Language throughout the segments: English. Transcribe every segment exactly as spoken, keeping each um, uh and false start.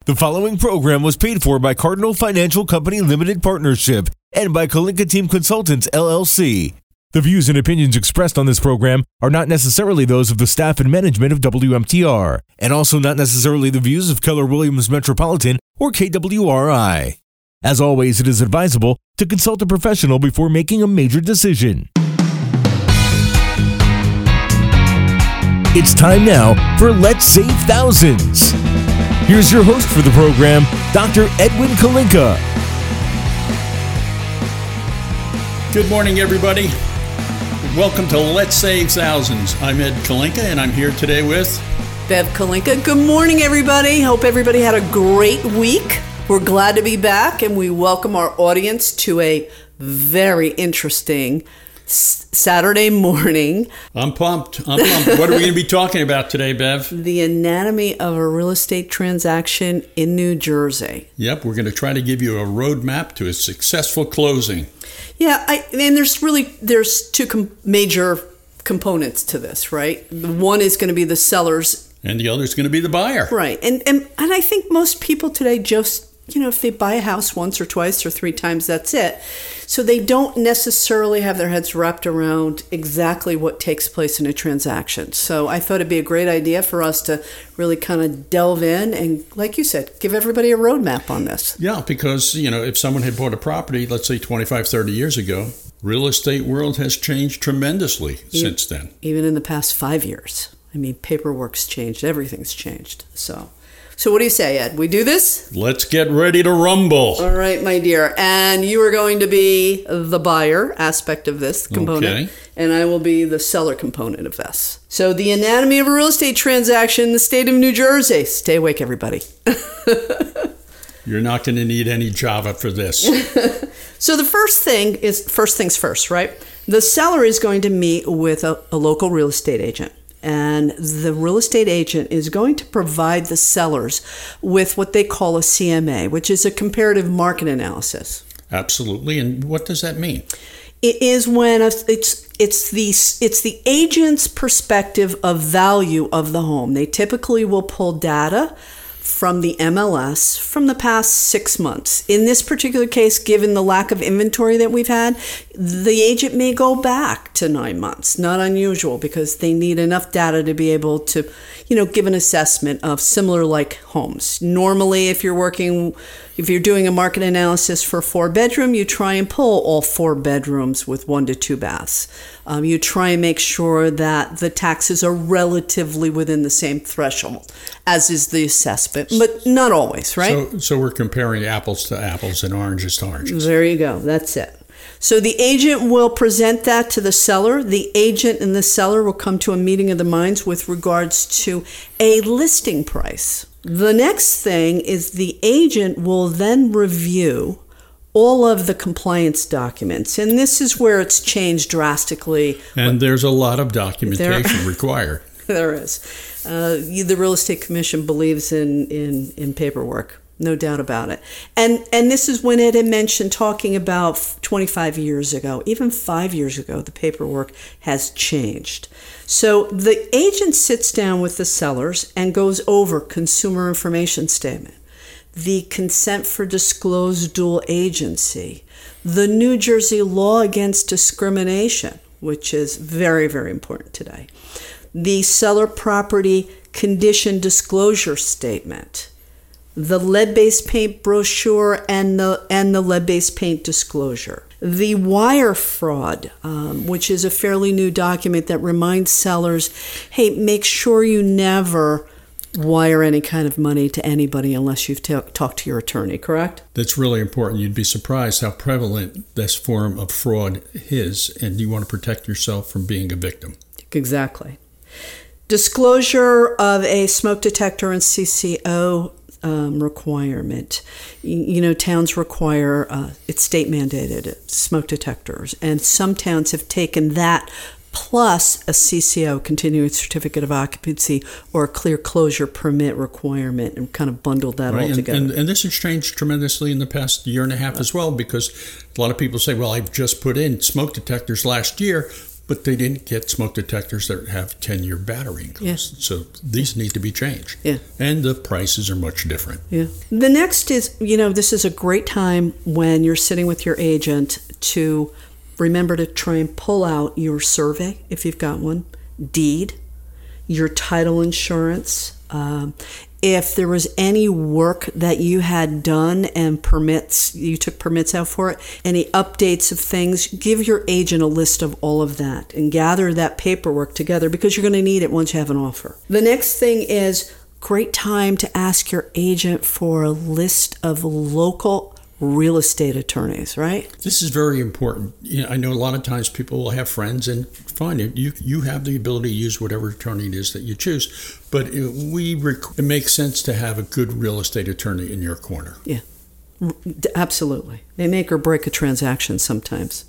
The following program was paid for by Cardinal Financial Company Limited Partnership and by Kalinka Team Consultants, L L C. The views and opinions expressed on this program are not necessarily those of the staff and management of W M T R, and also not necessarily the views of Keller Williams Metropolitan or K W R I. As always, it is advisable to consult a professional before making a major decision. It's time now for Let's Save Thousands. Here's your host for the program, Doctor Edwin Kalinka. Good morning, everybody. Welcome to Let's Save Thousands. I'm Ed Kalinka, and I'm here today with Bev Kalinka. Good morning, everybody. Hope everybody had a great week. We're glad to be back, and we welcome our audience to a very interesting Saturday morning. I'm pumped. I'm pumped. What are we going to be talking about today, Bev? The anatomy of a real estate transaction in New Jersey. Yep, we're going to try to give you a roadmap to a successful closing. Yeah, I, and there's really, there's two com- major components to this, right? One is going to be the sellers. And the other is going to be the buyer. Right. And, and, and I think most people today just, you know, if they buy a house once or twice or three times, that's it. So they don't necessarily have their heads wrapped around exactly what takes place in a transaction. So I thought it'd be a great idea for us to really kind of delve in and, like you said, give everybody a roadmap on this. Yeah, because, you know, if someone had bought a property, let's say twenty-five, thirty years ago, real estate world has changed tremendously even, since then. Even in the past five years. I mean, paperwork's changed. Everything's changed. So... So what do you say, Ed? We do this? Let's get ready to rumble. All right, my dear. And you are going to be the buyer aspect of this component. Okay. And I will be the seller component of this. So the anatomy of a real estate transaction in the state of New Jersey. Stay awake, everybody. You're not going to need any Java for this. So the first thing is, first things first, right? The seller is going to meet with a, a local real estate agent. And the real estate agent is going to provide the sellers with what they call a C M A, which is a comparative market analysis. Absolutely. And what does that mean? It is when a, it's it's the it's the agent's perspective of value of the home. They typically will pull data from the M L S from the past six months. In this particular case, given the lack of inventory that we've had, the agent may go back to nine months. Not unusual because they need enough data to be able to, you know, give an assessment of similar like homes. Normally, if you're working, if you're doing a market analysis for a four bedroom, you try and pull all four bedrooms with one to two baths. Um, you try and make sure that the taxes are relatively within the same threshold, as is the assessment, but not always, right? So, so we're comparing apples to apples and oranges to oranges. There you go. That's it. So the agent will present that to the seller. The agent and the seller will come to a meeting of the minds with regards to a listing price. The next thing is the agent will then review all of the compliance documents. And this is where it's changed drastically. And there's a lot of documentation there, required. There is. Uh, the Real Estate Commission believes in, in, in paperwork, no doubt about it. And and this is when Ed had mentioned talking about twenty-five years ago, even five years ago, the paperwork has changed. So the agent sits down with the sellers and goes over consumer information statement, the consent for disclosed dual agency, the New Jersey law against discrimination, which is very, very important today, the seller property condition disclosure statement, the lead-based paint brochure and the and the lead-based paint disclosure, the wire fraud, um, which is a fairly new document that reminds sellers, hey, make sure you never wire any kind of money to anybody unless you've t- talked to your attorney, correct? That's really important. You'd be surprised how prevalent this form of fraud is, and you want to protect yourself from being a victim. Exactly. Disclosure of a smoke detector and C C O um, requirement. You, you know, towns require, uh, it's state mandated, smoke detectors, and some towns have taken that plus a C C O, continuing certificate of occupancy, or a clear closure permit requirement, and kind of bundled that right. all and, together. And, and this has changed tremendously in the past year and a half as well, because a lot of people say, well, I've just put in smoke detectors last year, but they didn't get smoke detectors that have ten-year battery costs. Yeah. So these need to be changed. Yeah. And the prices are much different. Yeah. The next is, you know, this is a great time when you're sitting with your agent to remember to try and pull out your survey, if you've got one, deed, your title insurance. Um, if there was any work that you had done and permits, you took permits out for it, any updates of things, give your agent a list of all of that and gather that paperwork together because you're going to need it once you have an offer. The next thing is great time to ask your agent for a list of local real estate attorneys, right? This is very important. You know, I know a lot of times people will have friends, and fine, you you have the ability to use whatever attorney it is that you choose, but it, we rec- it makes sense to have a good real estate attorney in your corner. Yeah, absolutely. They make or break a transaction sometimes.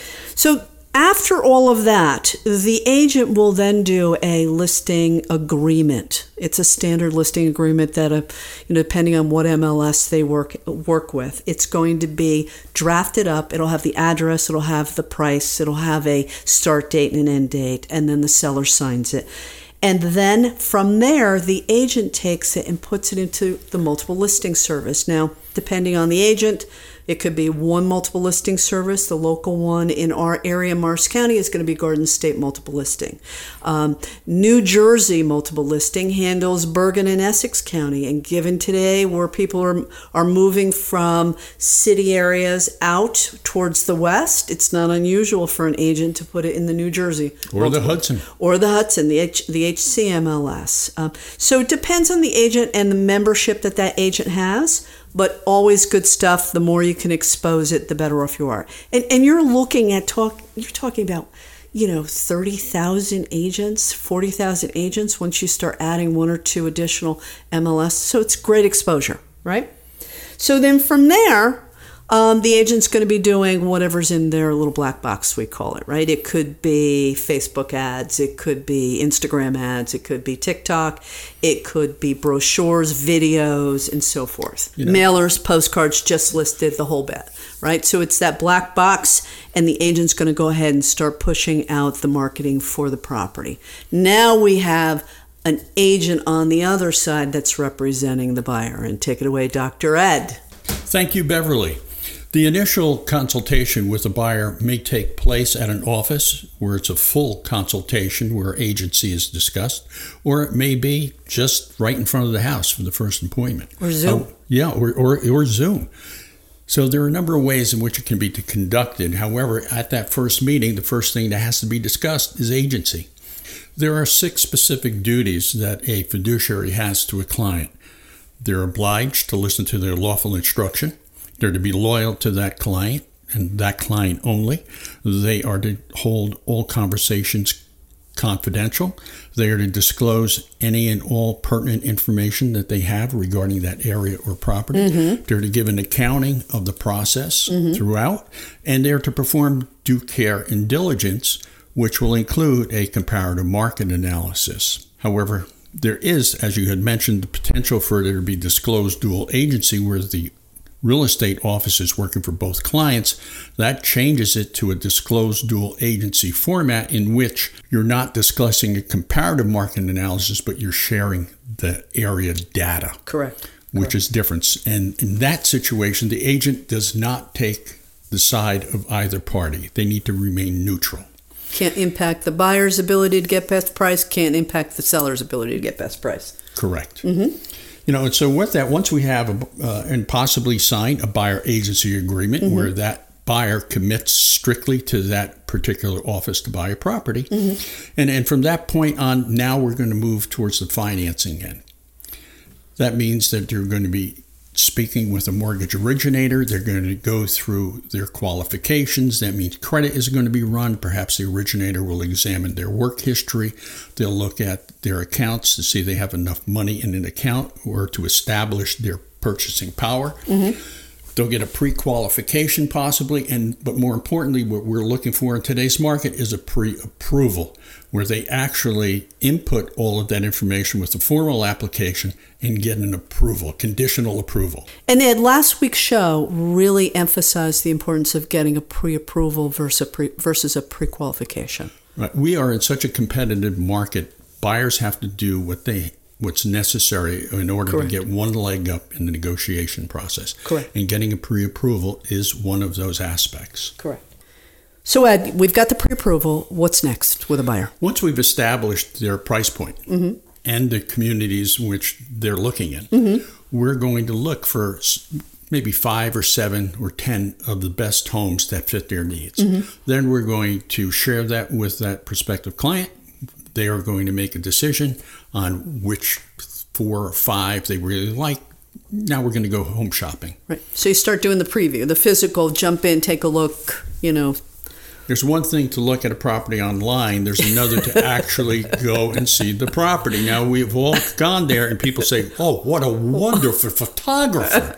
So after all of that, the agent will then do a listing agreement. It's a standard listing agreement that, a, you know, depending on what M L S they work work with, it's going to be drafted up. It'll have the address, it'll have the price, it'll have a start date and an end date, and then the seller signs it. And then from there, the agent takes it and puts it into the multiple listing service. Now, depending on the agent, it could be one multiple listing service. The local one in our area, Morris County, is going to be Garden State Multiple Listing. Um, New Jersey Multiple Listing handles Bergen and Essex County. And given today where people are are moving from city areas out towards the west, it's not unusual for an agent to put it in the New Jersey. Or multiple, the Hudson. Or the Hudson, the H, the H C M L S. Um, so it depends on the agent and the membership that that agent has. But always good stuff. The more you can expose it, the better off you are. And and you're looking at talk. You're talking about, you know, thirty thousand agents, forty thousand agents once you start adding one or two additional M L S. So it's great exposure, right? So then from there, um, the agent's going to be doing whatever's in their little black box, we call it, right? It could be Facebook ads, it could be Instagram ads, it could be TikTok, it could be brochures, videos, and so forth. You know, mailers, postcards, just listed, the whole bit, right? So it's that black box, and the agent's going to go ahead and start pushing out the marketing for the property. Now we have an agent on the other side that's representing the buyer. And take it away, Doctor Ed. Thank you, Beverly. The initial consultation with the buyer may take place at an office where it's a full consultation where agency is discussed, or it may be just right in front of the house for the first appointment. Or Zoom. Uh, yeah, or, or, or Zoom. So there are a number of ways in which it can be conducted. However, at that first meeting, the first thing that has to be discussed is agency. There are six specific duties that a fiduciary has to a client. They're obliged to listen to their lawful instruction. They're to be loyal to that client and that client only. They are to hold all conversations confidential. They are to disclose any and all pertinent information that they have regarding that area or property. Mm-hmm. They're to give an accounting of the process mm-hmm. throughout. And they're to perform due care and diligence, which will include a comparative market analysis. However, there is, as you had mentioned, the potential for there to be disclosed dual agency where the real estate office is working for both clients. That changes it to a disclosed dual agency format in which you're not discussing a comparative market analysis, but you're sharing the area data. Correct. Which Correct. is different. And in that situation, the agent does not take the side of either party. They need to remain neutral. Can't impact the buyer's ability to get best price, can't impact the seller's ability to get best price. Correct. Mm-hmm. You know, and so with that, once we have a, uh, and possibly sign a buyer agency agreement mm-hmm. where that buyer commits strictly to that particular office to buy a property, mm-hmm. and, and from that point on, now we're going to move towards the financing end. That means that you're going to be speaking with a mortgage originator. They're going to go through their qualifications. That means credit is going to be run. Perhaps the originator will examine their work history. They'll look at their accounts to see if they have enough money in an account or to establish their purchasing power. Mm-hmm. They'll get a pre-qualification possibly, and but more importantly, what we're looking for in today's market is a pre-approval, where they actually input all of that information with the formal application and get an approval, conditional approval. And Ed, last week's show really emphasized the importance of getting a pre-approval versus a, pre, versus a pre-qualification. Right. We are in such a competitive market. Buyers have to do what they what's necessary in order Correct. to get one leg up in the negotiation process. Correct. And getting a pre-approval is one of those aspects. Correct. So, Ed, we've got the pre-approval. What's next with a buyer? Once we've established their price point Mm-hmm. and the communities which they're looking in, Mm-hmm. we're going to look for s- maybe five or seven or ten of the best homes that fit their needs. Mm-hmm. Then we're going to share that with that prospective client. They are going to make a decision on which four or five they really like. Now we're going to go home shopping. Right. So you start doing the preview, the physical, jump in, take a look, you know. There's one thing to look at a property online. There's another to actually go and see the property. Now, we've all gone there and people say, oh, what a wonderful photographer.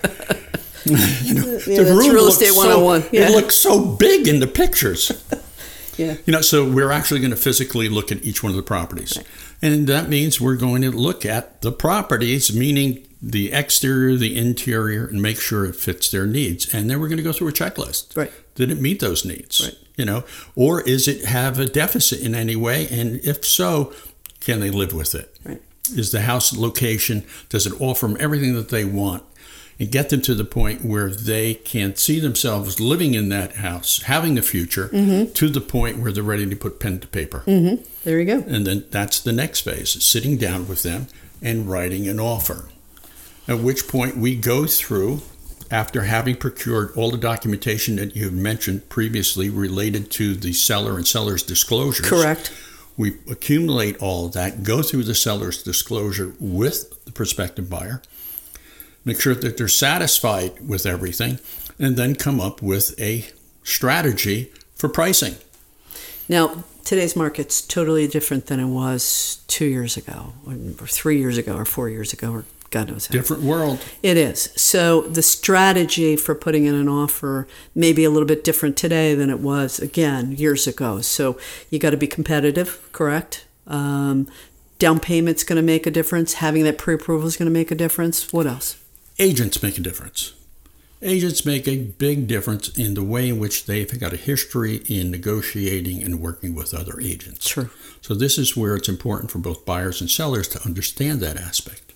you know, Yeah, the that's room real looks estate so- one oh one. Yeah. It looks so big in the pictures. Yeah. You know, so we're actually going to physically look at each one of the properties. Right. And that means we're going to look at the properties, meaning the exterior, the interior, and make sure it fits their needs. And then we're going to go through a checklist. Right. Did it meet those needs? Right. You know, or is it have a deficit in any way? And if so, can they live with it? Right. Is the house location, does it offer them everything that they want? And get them to the point where they can see themselves living in that house, having a future, Mm-hmm. to the point where they're ready to put pen to paper. Mm-hmm. There you go. And then that's the next phase, sitting down with them and writing an offer. At which point we go through, after having procured all the documentation that you mentioned previously related to the seller and seller's disclosures. Correct. We accumulate all of that, go through the seller's disclosure with the prospective buyer, make sure that they're satisfied with everything, and then come up with a strategy for pricing. Now, today's market's totally different than it was two years ago, or three years ago, or four years ago, or God knows how. Different world. It is. So the strategy for putting in an offer may be a little bit different today than it was, again, years ago. So you got to be competitive, correct? Um, down payment's going to make a difference. Having that pre-approval is going to make a difference. What else? Agents make a difference. Agents make a big difference in the way in which they've got a history in negotiating and working with other agents. True. So this is where it's important for both buyers and sellers to understand that aspect.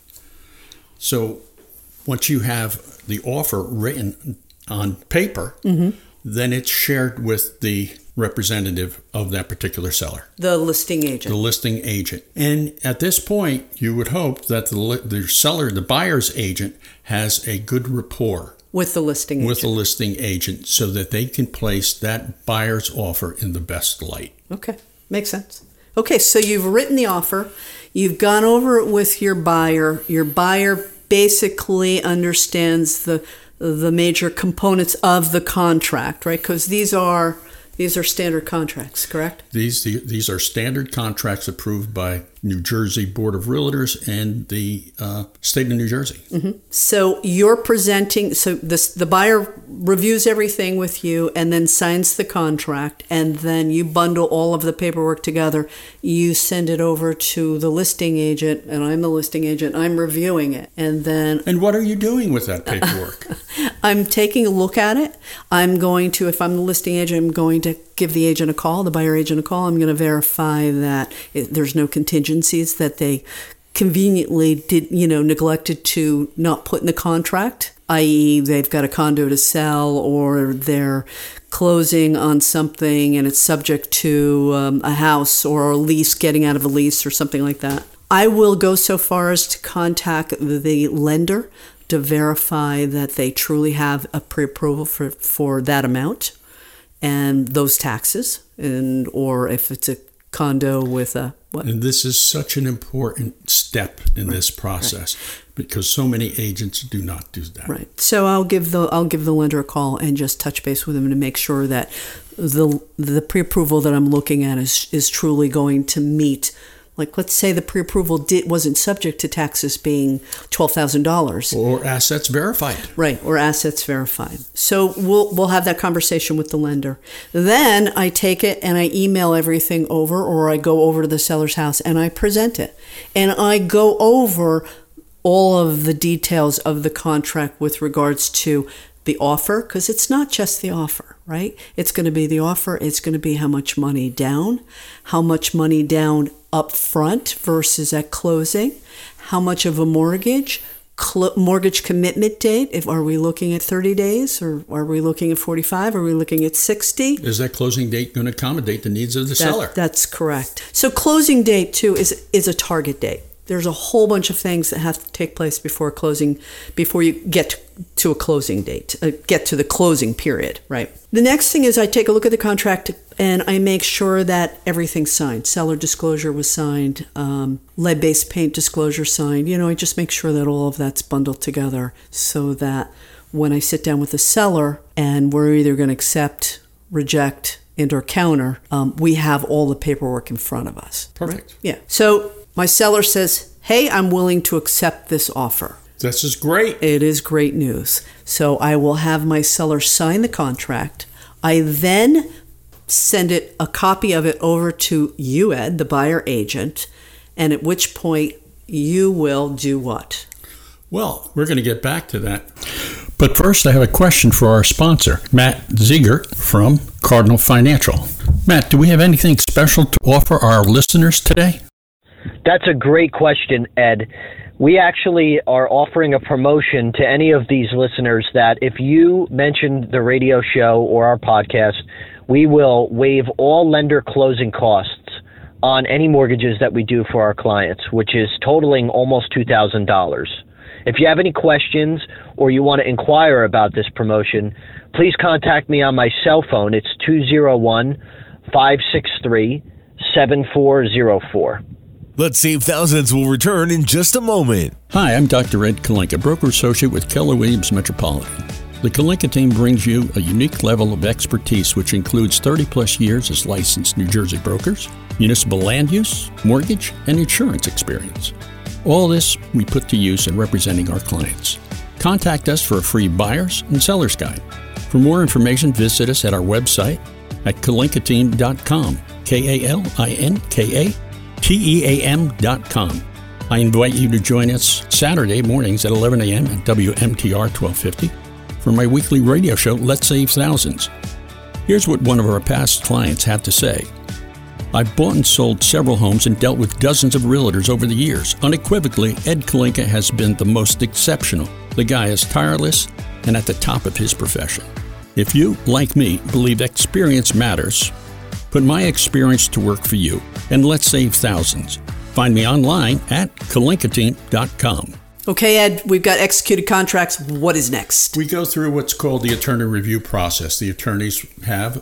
So once you have the offer written on paper, Mm-hmm. then it's shared with the representative of that particular seller, The listing agent. the listing agent. And at this point, you would hope that the, li- the seller, the buyer's agent, has a good rapport With the listing agent. with the listing agent so that they can place that buyer's offer in the best light. Okay, makes sense. Okay, so you've written the offer, you've gone over it with your buyer. Your buyer basically understands the the major components of the contract, right? Because these are these are standard contracts, correct? These the, these are standard contracts approved by New Jersey Board of Realtors and the uh, state of New Jersey. Mm-hmm. So you're presenting, so this, the buyer reviews everything with you and then signs the contract, and then you bundle all of the paperwork together. You send it over to the listing agent, and I'm the listing agent. I'm reviewing it. And then And what are you doing with that paperwork? I'm taking a look at it. I'm going to, if I'm the listing agent, I'm going to give the agent a call, the buyer agent a call. I'm going to verify that it, there's no contingencies that they conveniently did, you know, neglected to not put in the contract, that is they've got a condo to sell or they're closing on something and it's subject to um, a house or a lease, getting out of a lease or something like that. I will go so far as to contact the lender to verify that they truly have a pre-approval for, for that amount and those taxes, and or if it's a condo with a what? And this is such an important step in this process because so many agents do not do that. Right. So I'll give the I'll give the lender a call and just touch base with them to make sure that the the pre-approval that I'm looking at is is truly going to meet. Like, let's say the pre-approval did, wasn't subject to taxes being twelve thousand dollars. Or assets verified. Right, or assets verified. So we'll we'll have that conversation with the lender. Then I take it and I email everything over, or I go over to the seller's house and I present it. And I go over all of the details of the contract with regards to the offer, because it's not just the offer, right? It's going to be the offer. It's going to be how much money down, how much money down up front versus at closing, how much of a mortgage, cl- mortgage commitment date. If are we looking at thirty days, or are we looking at forty-five? Are we looking at sixty? Is that closing date going to accommodate the needs of the That, seller? That's correct. So closing date too is is a target date. There's a whole bunch of things that have to take place before closing, before you get to a closing date, uh, get to the closing period, right? The next thing is I take a look at the contract and I make sure that everything's signed. Seller disclosure was signed, um, lead-based paint disclosure signed. You know, I just make sure that all of that's bundled together so that when I sit down with the seller and we're either going to accept, reject, and or counter, um, we have all the paperwork in front of us. Perfect. Right? Yeah. So my seller says, hey, I'm willing to accept this offer. This is great. It is great news. So I will have my seller sign the contract. I then send it a copy of it over to you, Ed, the buyer agent, and at which point you will do what? Well, we're going to get back to that. But first, I have a question for our sponsor, Matt Ziegert from Cardinal Financial. Matt, do we have anything special to offer our listeners today? That's a great question, Ed. We actually are offering a promotion to any of these listeners that if you mention the radio show or our podcast, we will waive all lender closing costs on any mortgages that we do for our clients, which is totaling almost two thousand dollars. If you have any questions or you want to inquire about this promotion, please contact me on my cell phone. It's two oh one, five six three, seven four oh four. Let's Save Thousands will return in just a moment. Hi, I'm Doctor Ed Kalinka, broker associate with Keller Williams Metropolitan. The Kalinka team brings you a unique level of expertise which includes thirty plus years as licensed New Jersey brokers, municipal land use, mortgage, and insurance experience. All this we put to use in representing our clients. Contact us for a free buyer's and seller's guide. For more information, visit us at our website at kalinka team dot com, K A L I N K A T E A M dot com. I invite you to join us Saturday mornings at eleven a.m. at W M T R twelve fifty for my weekly radio show, Let's Save Thousands. Here's what one of our past clients had to say. I've bought and sold several homes and dealt with dozens of realtors over the years. Unequivocally, Ed Kalinka has been the most exceptional. The guy is tireless and at the top of his profession. If you, like me, believe experience matters, put my experience to work for you, and let's save thousands. Find me online at kalinka team dot com. Okay, Ed, we've got executed contracts. What is next? We go through what's called the attorney review process. The attorneys have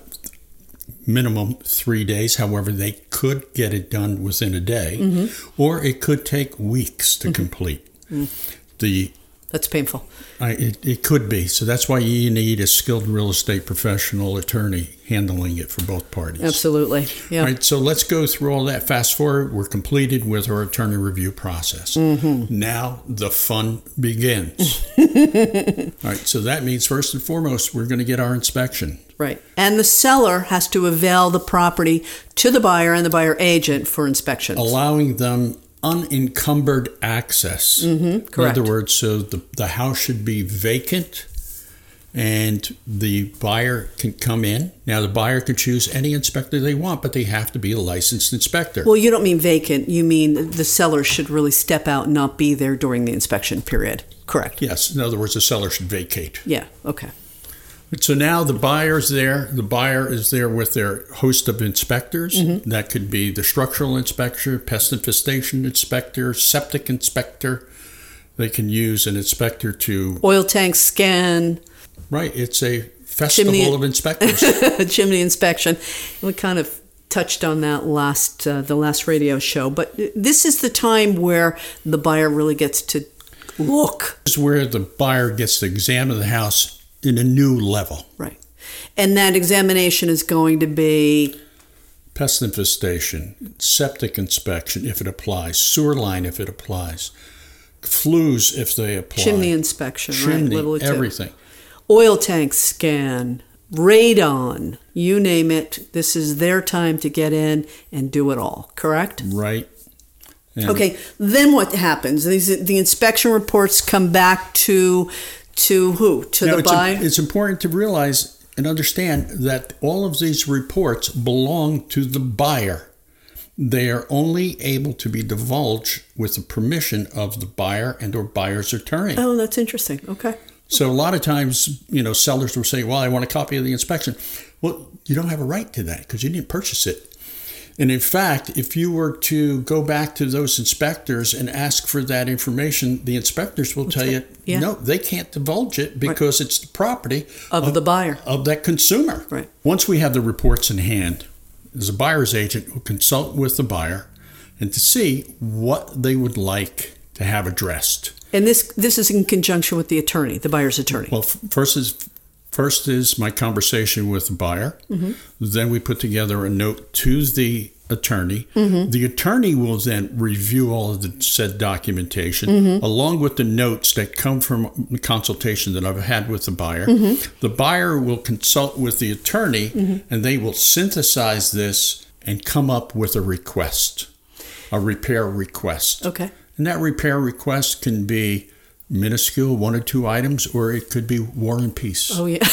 minimum three days. However, they could get it done within a day, mm-hmm. or it could take weeks to mm-hmm. complete. Mm. The That's painful. I, it, it could be. So that's why you need a skilled real estate professional attorney handling it for both parties. Absolutely. Yeah. All right, so let's go through all that. Fast forward, we're completed with our attorney review process. Mm-hmm. Now the fun begins. All right, so that means first and foremost, we're going to get our inspection. Right. And the seller has to avail the property to the buyer and the buyer agent for inspections. Allowing them unencumbered access. Mm-hmm, correct. In other words, so the, the house should be vacant and the buyer can come in. Now, the buyer can choose any inspector they want, but they have to be a licensed inspector. Well, you don't mean vacant. You mean the seller should really step out and not be there during the inspection period. Correct. Yes. In other words, the seller should vacate. Yeah. Okay. So now the buyer's there. The buyer is there with their host of inspectors. Mm-hmm. That could be the structural inspector, pest infestation inspector, septic inspector. They can use an inspector to... Oil tank scan. Right. It's a festival chimney, of inspectors. Chimney inspection. We kind of touched on that last uh, the last radio show. But this is the time where the buyer really gets to look. This is where the buyer gets to examine the house in a new level. Right. And that examination is going to be... Pest infestation, septic inspection if it applies, sewer line if it applies, flues if they apply. Chimney inspection, Chimney, right? Little everything. Tip. Oil tank scan, radon, you name it. This is their time to get in and do it all, correct? Right. And okay, then what happens? These, the inspection reports come back to To who? To now, the it's, buyer? it's important to realize and understand that all of these reports belong to the buyer. They are only able to be divulged with the permission of the buyer and or buyer's attorney. Oh, that's interesting. Okay. So a lot of times, you know, sellers will say, well, I want a copy of the inspection. Well, you don't have a right to that because you didn't purchase it. And in fact, if you were to go back to those inspectors and ask for that information, the inspectors will tell you, yeah. no, they can't divulge it because right. it's the property of, of the buyer, of that consumer. Right. Once we have the reports in hand, as a buyer's agent will consult with the buyer and to see what they would like to have addressed. And this this is in conjunction with the attorney, the buyer's attorney. Well, first is first is my conversation with the buyer. Mm-hmm. Then we put together a note to the attorney. Mm-hmm. The attorney will then review all of the said documentation, mm-hmm. along with the notes that come from the consultation that I've had with the buyer. Mm-hmm. The buyer will consult with the attorney, mm-hmm. and they will synthesize this and come up with a request, a repair request. Okay. And that repair request can be minuscule, one or two items, or it could be War and Peace. Oh, yeah.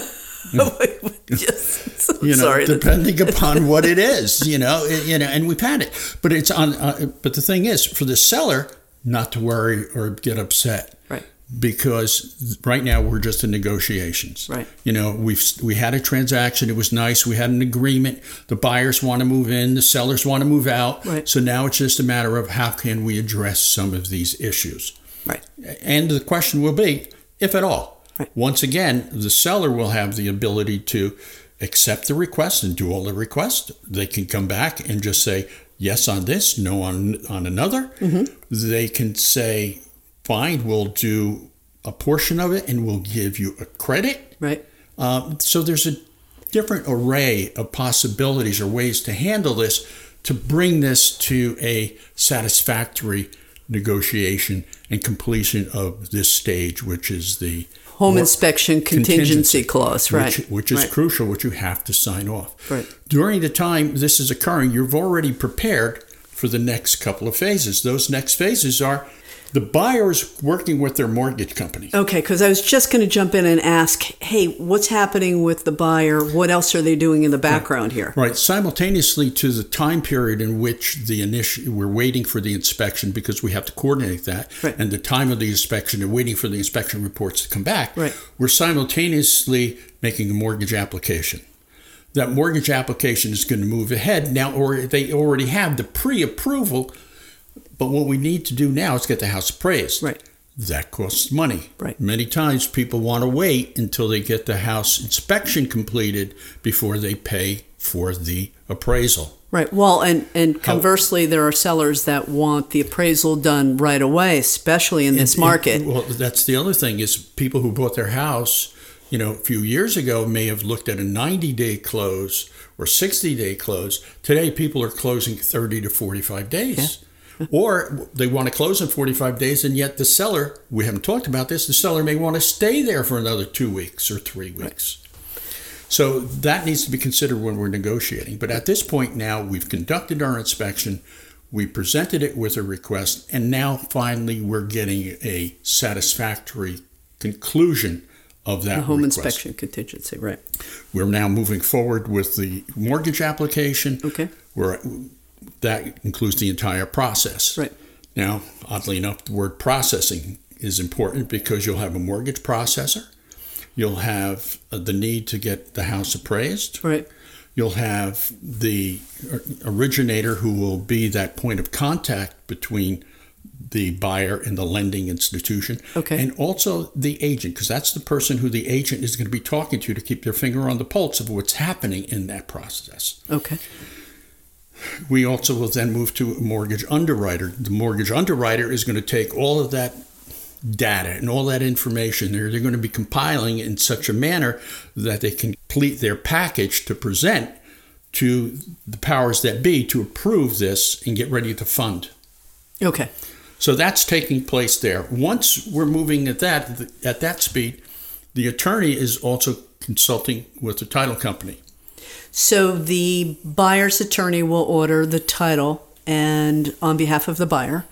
Just, so you know, sorry. depending upon what it is, you know, it, you know, and we've had it. But it's on. Uh, but the thing is, for the seller, not to worry or get upset, right? Because right now we're just in negotiations, right? You know, we've we had a transaction. It was nice. We had an agreement. The buyers want to move in. The sellers want to move out. Right. So now it's just a matter of how can we address some of these issues. Right. And the question will be, if at all. Right. Once again, the seller will have the ability to accept the request and do all the requests. They can come back and just say yes on this, no on on another. Mm-hmm. They can say, fine, we'll do a portion of it and we'll give you a credit. Right. Um, so there's a different array of possibilities or ways to handle this to bring this to a satisfactory negotiation and completion of this stage, which is the home inspection contingency, contingency clause, right? Which, which is right. crucial, which you have to sign off. Right. During the time this is occurring, you've already prepared for the next couple of phases. Those next phases are the buyers working with their mortgage company. Okay, because I was just going to jump in and ask, hey, what's happening with the buyer? What else are they doing in the background right. here? Right. Simultaneously to the time period in which the initial, we're waiting for the inspection because we have to coordinate that, right. and the time of the inspection and waiting for the inspection reports to come back, right. we're simultaneously making a mortgage application. That mortgage application is going to move ahead now, or they already have the pre-approval. But what we need to do now is get the house appraised. Right. That costs money. Right. Many times people want to wait until they get the house inspection completed before they pay for the appraisal. Right. Well, and, and conversely, there are sellers that want the appraisal done right away, especially in this and, market. And, well, that's the other thing is people who bought their house, you know, a few years ago may have looked at a ninety-day close or sixty-day close. Today, people are closing thirty to forty-five days. Yeah. Or they want to close in forty-five days, and yet the seller, we haven't talked about this, the seller may want to stay there for another two weeks or three weeks. Right. So that needs to be considered when we're negotiating. But at this point now, we've conducted our inspection, we presented it with a request, and now finally we're getting a satisfactory conclusion of that the home request. Inspection contingency, right. We're now moving forward with the mortgage application. Okay. We're That includes the entire process. Right. Now, oddly enough, the word processing is important because you'll have a mortgage processor. You'll have the need to get the house appraised. Right. You'll have the originator who will be that point of contact between the buyer and the lending institution. Okay. And also the agent, because that's the person who the agent is going to be talking to to keep their finger on the pulse of what's happening in that process. Okay. We also will then move to a mortgage underwriter. The mortgage underwriter is going to take all of that data and all that information. They're, they're going to be compiling it in such a manner that they can complete their package to present to the powers that be to approve this and get ready to fund. Okay. So that's taking place there. Once we're moving at that, at that speed, the attorney is also consulting with the title company. So the buyer's attorney will order the title and on behalf of the buyer.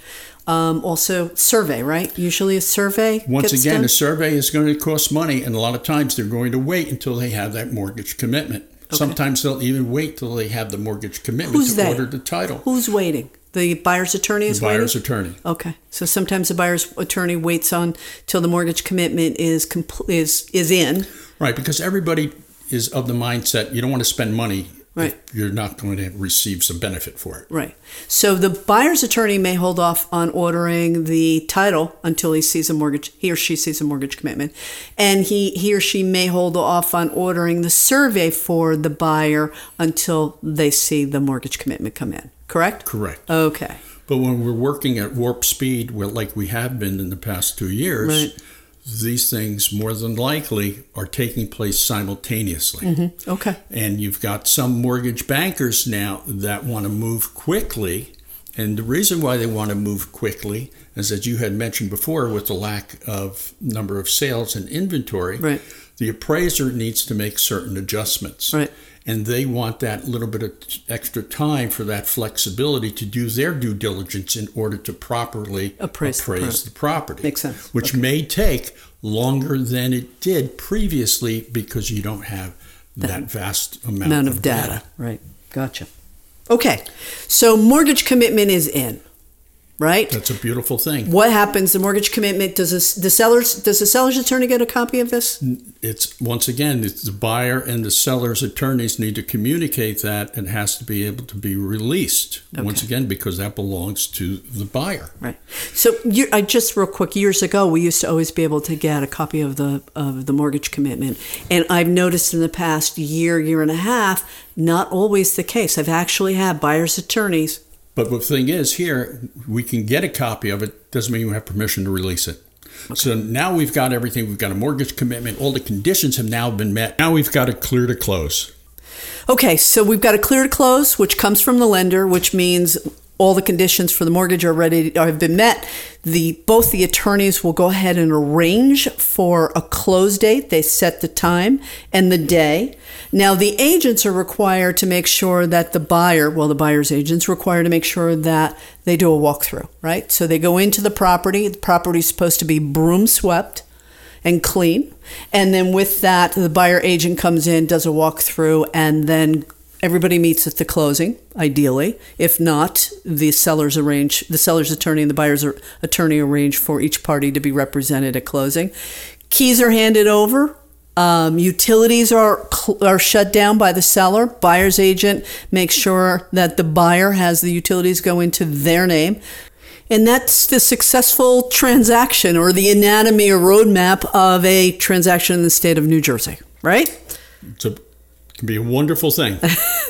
Um, also, survey, right? Usually a survey. Once gets again, done? a survey is going to cost money, and a lot of times they're going to wait until they have that mortgage commitment. Okay. Sometimes they'll even wait till they have the mortgage commitment Who's to they? order the title. Who's waiting? The buyer's attorney is the buyer's waiting? attorney. Okay. So sometimes the buyer's attorney waits on till the mortgage commitment is compl- is is in. Right, because everybody is of the mindset you don't want to spend money right. if you're not going to receive some benefit for it. Right. So the buyer's attorney may hold off on ordering the title until he sees a mortgage, he or she sees a mortgage commitment. And he, he or she may hold off on ordering the survey for the buyer until they see the mortgage commitment come in. Correct? Correct. Okay. But when we're working at warp speed, well, like we have been in the past two years, right. these things more than likely are taking place simultaneously. Mm-hmm. Okay. And you've got some mortgage bankers now that want to move quickly. And the reason why they want to move quickly is, as you had mentioned before, with the lack of number of sales and inventory, right. the appraiser needs to make certain adjustments. Right. And they want that little bit of extra time for that flexibility to do their due diligence in order to properly appraise, appraise the property. Makes sense. Which okay. may take longer than it did previously because you don't have that, that vast amount, amount of, of data. data. Right. Gotcha. Okay. So mortgage commitment is in. Right? That's a beautiful thing. What happens? The mortgage commitment, does this, the seller's does the seller's attorney get a copy of this? It's once again, it's the buyer and the seller's attorneys need to communicate that. It has to be able to be released. Okay. Once again, because that belongs to the buyer. Right. So you, I just real quick, years ago, we used to always be able to get a copy of the of the mortgage commitment. And I've noticed in the past year, year and a half, not always the case. I've actually had buyer's attorneys. But the thing is, here, we can get a copy of it. Doesn't mean we have permission to release it. Okay. So now we've got everything. We've got a mortgage commitment. All the conditions have now been met. Now we've got it clear to close. Okay, so we've got a clear to close, which comes from the lender, which means all the conditions for the mortgage are ready or have been met. The both the attorneys will go ahead and arrange for a close date. They set the time and the day. Now, the agents are required to make sure that the buyer, well, the buyer's agents required to make sure that they do a walkthrough, right? So they go into the property. The property is supposed to be broom swept and clean. And then with that, the buyer agent comes in, does a walkthrough, and then everybody meets at the closing, ideally. If not, the sellers arrange, the seller's attorney and the buyer's attorney arrange for each party to be represented at closing. Keys are handed over. Um, utilities are are shut down by the seller. Buyer's agent makes sure that the buyer has the utilities go into their name. And that's the successful transaction, or the anatomy or roadmap of a transaction in the state of New Jersey, right? It's a It can be a wonderful thing.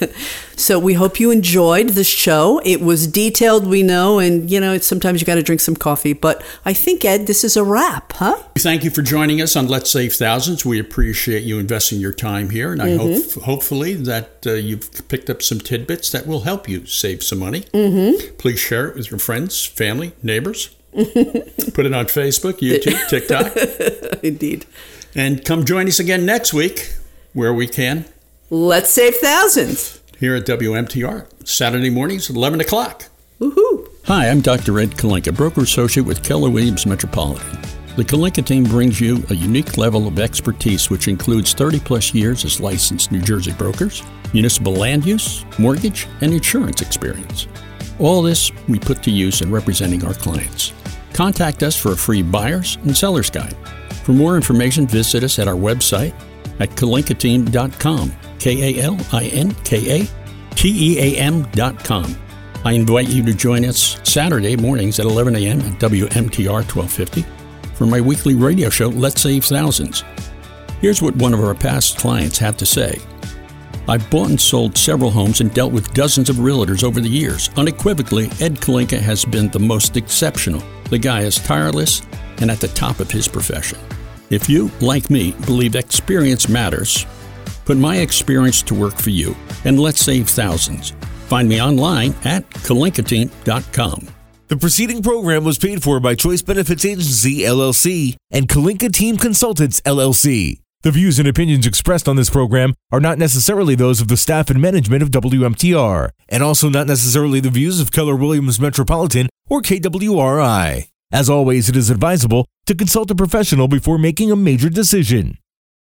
So we hope you enjoyed the show. It was detailed, we know, and, you know, it's, sometimes you got to drink some coffee. But I think, Ed, this is a wrap, huh? Thank you for joining us on Let's Save Thousands. We appreciate you investing your time here, and I mm-hmm. hope, hopefully, that uh, you've picked up some tidbits that will help you save some money. Mm-hmm. Please share it with your friends, family, neighbors. Put it on Facebook, YouTube, TikTok. Indeed. And come join us again next week, where we can. Let's save thousands. Here at W M T R, Saturday mornings at eleven o'clock. Woohoo! Hi, I'm Doctor Ed Kalinka, broker associate with Keller Williams Metropolitan. The Kalinka team brings you a unique level of expertise, which includes thirty plus years as licensed New Jersey brokers, municipal land use, mortgage, and insurance experience. All this we put to use in representing our clients. Contact us for a free buyer's and seller's guide. For more information, visit us at our website at kalinka team dot com. K A L I N K A T E A M dot com. I invite you to join us Saturday mornings at eleven a.m. at W M T R twelve fifty for my weekly radio show, Let's Save Thousands. Here's what one of our past clients had to say. I've bought and sold several homes and dealt with dozens of realtors over the years. Unequivocally, Ed Kalinka has been the most exceptional. The guy is tireless and at the top of his profession. If you, like me, believe experience matters, put my experience to work for you, and let's save thousands. Find me online at kalinka team dot com. The preceding program was paid for by Choice Benefits Agency, L L C, and Kalinka Team Consultants, L L C. The views and opinions expressed on this program are not necessarily those of the staff and management of W M T R, and also not necessarily the views of Keller Williams Metropolitan or K W R I. As always, it is advisable to consult a professional before making a major decision.